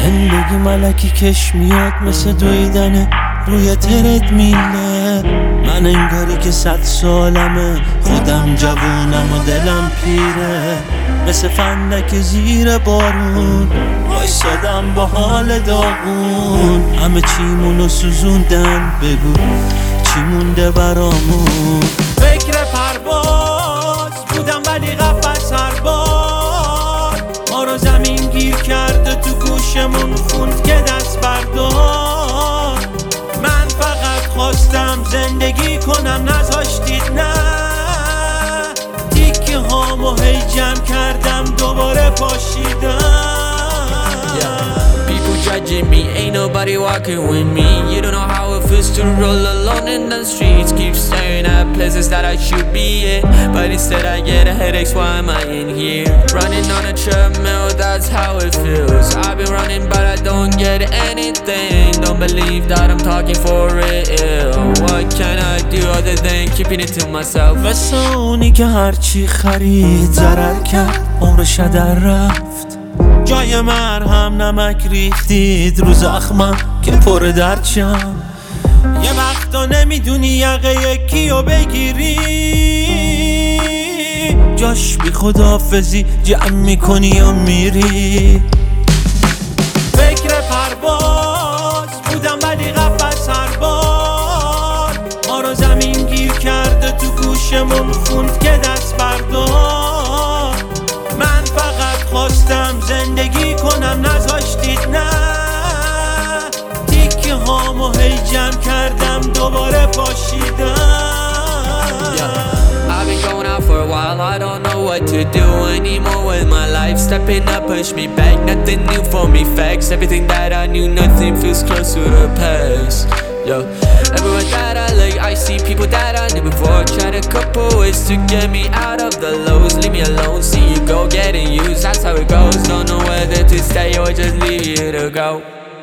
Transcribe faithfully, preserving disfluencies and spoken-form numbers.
زندگی ملکی کش میاد مثل دویدن روی ترد میله. من انگاری که صد سالمه، خودم جوونم و دلم پیره. مثل فندک زیر بارون وایسادم با حال داغون. همه چیمونو سوزوندن، بگو چی مونده برامون. فکر پرواز بودم ولی قفس هر بار ما رو زمین گیر کرده، تو گوشمون خوند که دست بردار. من فقط خواستم زندگی کنم، نذاشتید نه. تیکه هامو هی جمع کردم، دوباره پاشیدم. People judging me, ain't nobody walking with me. You don't know how it feels to roll alone in the streets. Keep staring at places that I should be in, but instead I get a headache, why am I in here? Running on a treadmill, that's how it feels. I've been running but I don't get anything. Don't believe that I'm talking for real. What can I do other than keeping it to myself? مثل اونی که هرچی خرید ضرر کرد، عمرش در رفت. جای مرهم نمک ریختید رو زخمم که پر درچم. یه وقتا نمیدونی یقه یکیو بگیری، جاش بی خداحافظی جمع میکنی و میری. فکر پرواز بودم ولی قفس هر بار ما رو زمین گیر کرده، تو گوشمون خوند که دست بردار. من فقط خواستم زندگی کنم، نذاشتید نه. تیکه هامو هی جمع کردم، دوباره پاشیدم. I've been going out for a while, I don't know what to do anymore with my life. Stepping up, push me back, nothing new for me, facts. Everything that I knew, nothing feels close to the past. Yo, everywhere that I look, I see people that I knew before. Tried a couple ways to get me out of the lows. Leave me alone, see you go getting used, that's how it goes. Don't know whether to stay or just leave you to go.